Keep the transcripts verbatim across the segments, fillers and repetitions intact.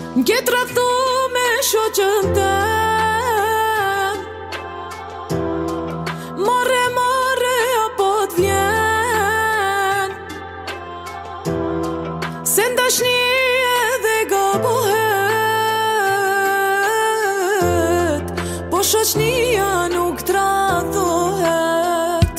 M'ket rrethu me shoqën tem. More, more, apo t'vjen se ndashni edhe gabohet, po shoqnia nuk tradhohet.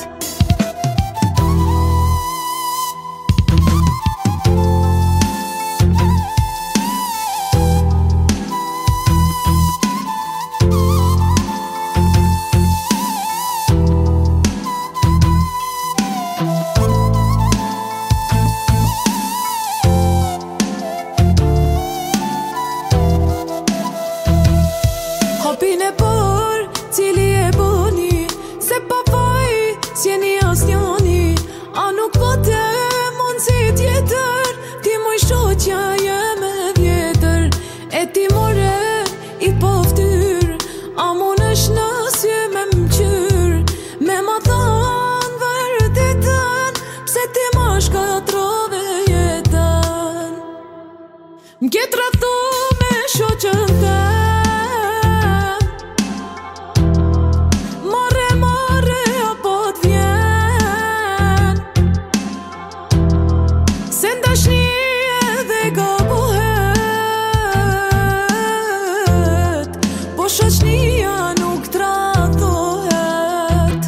Hapin e por, cili e boni, se pa vaj, s'jeni as njani. A nuk po te mund si tjetër, ti muj shoqja jeme vjetër. E ti more i po ftyr, a mun është nësje me mqyr, me ma than vërtetën, pse ti ma shkatrove jetën. M'ket rrethu me shoqën tem. Shoqnia nuk tradhohet.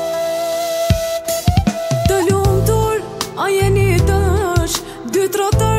Të lumtur, a jeni dash, dy trotë